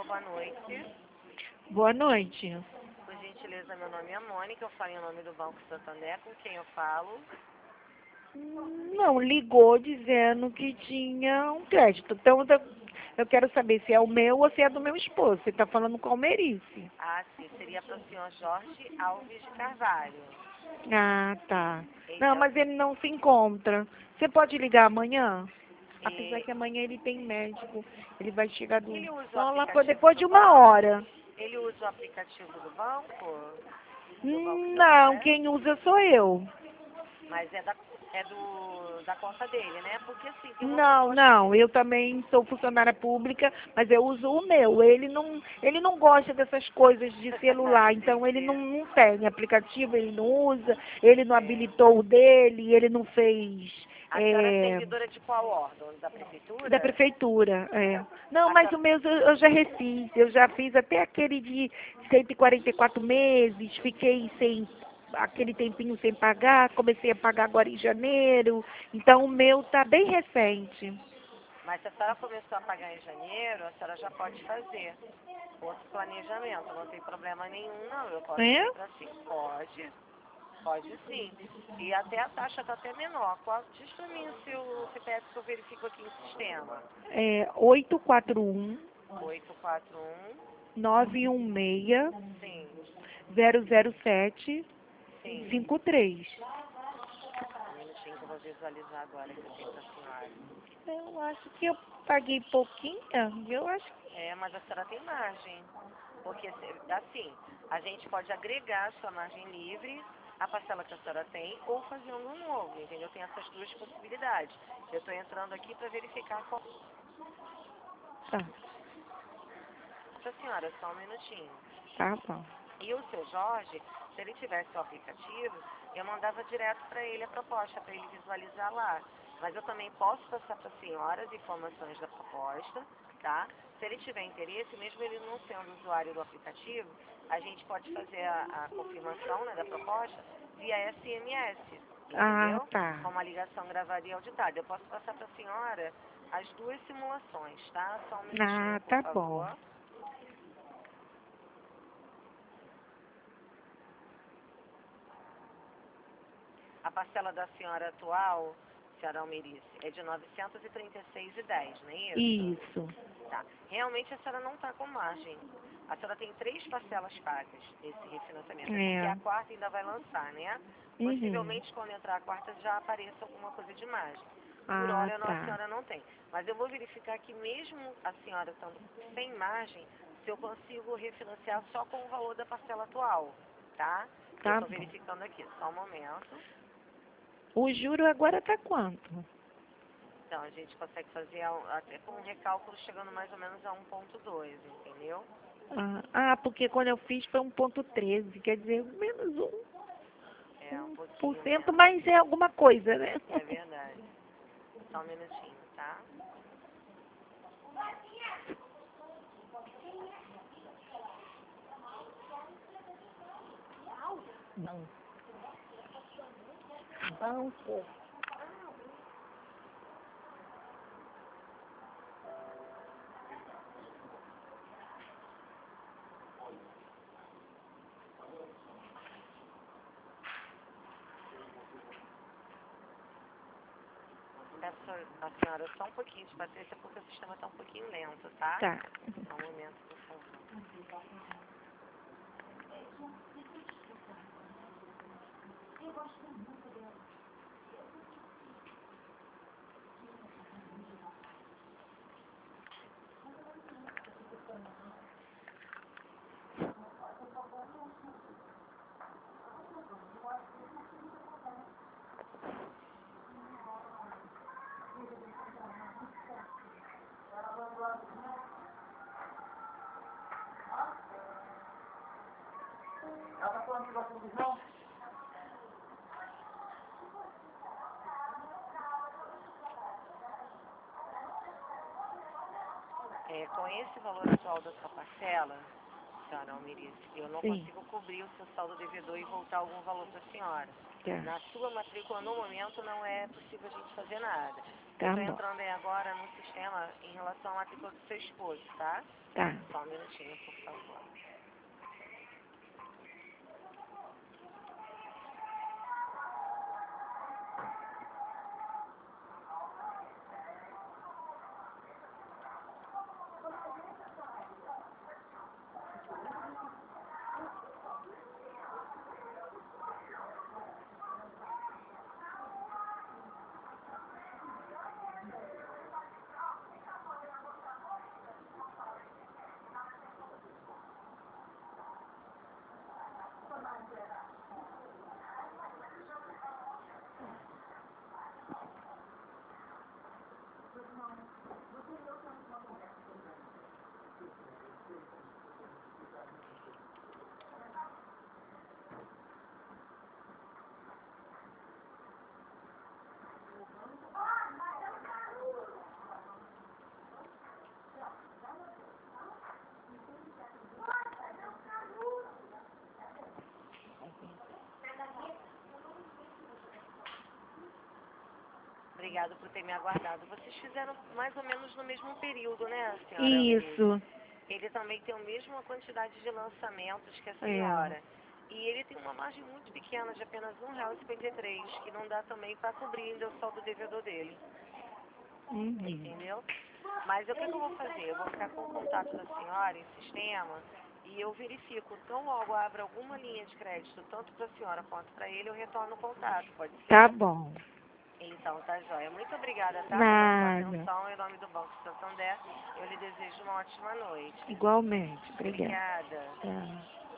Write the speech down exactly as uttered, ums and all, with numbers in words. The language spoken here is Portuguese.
boa noite. Boa noite. Por gentileza, meu nome é Mônica, eu falo em nome do Banco Santander, com quem eu falo? Não, ligou dizendo que tinha um crédito. Então, eu eu quero saber se é o meu ou se é do meu esposo. Você está falando com o Almerice. Ah, sim, seria para o senhor Jorge Alves de Carvalho. Ah, tá. Ele Não, é o- mas ele não se encontra. Você pode ligar amanhã? Apesar e- que amanhã ele tem médico. Ele vai chegar do... Ele usa o só lá por aplicativo depois do de uma banco? hora. Ele usa o aplicativo do banco? Do Banco Hum, Não, Santander? quem usa sou eu. Mas é da, é do, da conta dele, né? Porque assim, tem uma Não, proposta. não, eu também sou funcionária pública, mas eu uso o meu. Ele não, ele não gosta dessas coisas de celular, então ele não, Entendi. não tem aplicativo, ele não usa, ele não É. habilitou o dele, ele não fez A senhora é é, servidora de qual órgão? Da da prefeitura? prefeitura. É. Não, A mas o senhora... meu eu, eu já refiz, eu já fiz até aquele de cento e quarenta e quatro meses, fiquei sem aquele tempinho sem pagar, comecei a pagar agora em janeiro, então o meu tá bem recente. Mas se a senhora começou a pagar em janeiro, a senhora já pode fazer outro planejamento. Não tem problema nenhum, não. Eu posso É? ver para sim. Pode, pode sim. E até a taxa está até menor. Qual... Diz para mim o seu C P F que eu verifico aqui no sistema. É oito quatro um, oito quatro um, nove um seis, sim, zero zero sete, sim. cinco três. Um minutinho que eu vou visualizar agora que eu tenho para a senhora. Eu acho que eu paguei pouquinho, eu acho que... É, mas a senhora tem margem. Porque, se- assim, a gente pode agregar a sua margem livre à parcela que a senhora tem ou fazer um novo, entendeu? Tem essas duas possibilidades. Eu estou entrando aqui para verificar qual... Tá, A senhora, só um minutinho. tá bom. E o seu Jorge, se ele tivesse o aplicativo, eu mandava direto para ele a proposta, para ele visualizar lá. Mas eu também posso passar para a senhora as informações da proposta, tá? Se ele tiver interesse, mesmo ele não sendo usuário do aplicativo, a gente pode fazer a, a confirmação, né, da proposta via S M S, Ah, entendeu? tá. Com uma ligação gravada e auditada. Eu posso passar para a senhora as duas simulações, tá? Só um minutinho, Ah, por tá bom. favor. A parcela da senhora atual, senhora Almerice, é de novecentos e trinta e seis reais e dez centavos, não é isso? Isso. Tá. Realmente a senhora não está com margem. A senhora tem três parcelas pagas nesse refinanciamento, é porque É. a quarta ainda vai lançar, né? Uhum. Possivelmente quando entrar a quarta já apareça alguma coisa de margem. Por Ah, hora não, a tá. senhora não tem. Mas eu vou verificar que mesmo a senhora estando sem margem, se eu consigo refinanciar só com o valor da parcela atual, tá? Eu Tá estou bom. verificando aqui, só um momento. O juro agora tá quanto? Então, a gente consegue fazer a- até com um recálculo chegando mais ou menos a um ponto dois, entendeu? Ah, ah, porque quando eu fiz foi um ponto treze, quer dizer, menos um, É, um um por pouquinho cento, menos. mas é alguma coisa, né? É verdade. Só um minutinho, tá? Não. Banco. Peço a senhora só um pouquinho de paciência porque o sistema está um pouquinho lento, tá? Tá. Só um momento, por favor. Ela tá falando que gosta do João? É, com esse valor atual da sua parcela, senhora Almerice, eu não Sim. consigo cobrir o seu saldo devedor e voltar algum valor para a senhora. Tá. Na sua matrícula, no momento, não é possível a gente fazer nada. Tá Eu tô bom. entrando aí agora no sistema em relação à matrícula do seu esposo, tá? Tá. Só um minutinho, por favor. Obrigada por ter me aguardado. Vocês fizeram mais ou menos no mesmo período, né, senhora? Isso. Ele também tem a mesma quantidade de lançamentos que a É. senhora. E ele tem uma margem muito pequena, de apenas um real e cinquenta e três, que não dá também para cobrir ainda o saldo devedor dele. Uhum. Entendeu? Mas o que, que eu vou fazer? Eu vou ficar com o contato da senhora em sistema e eu verifico. Então, logo abra alguma linha de crédito, tanto para a senhora quanto para ele, eu retorno o contato, pode ser? Tá bom. Então, tá joia. Muito obrigada, tá? Pela Nada. sua atenção. Em nome do Banco Santander, eu lhe desejo uma ótima noite. Igualmente. Obrigada. Obrigada. Tá.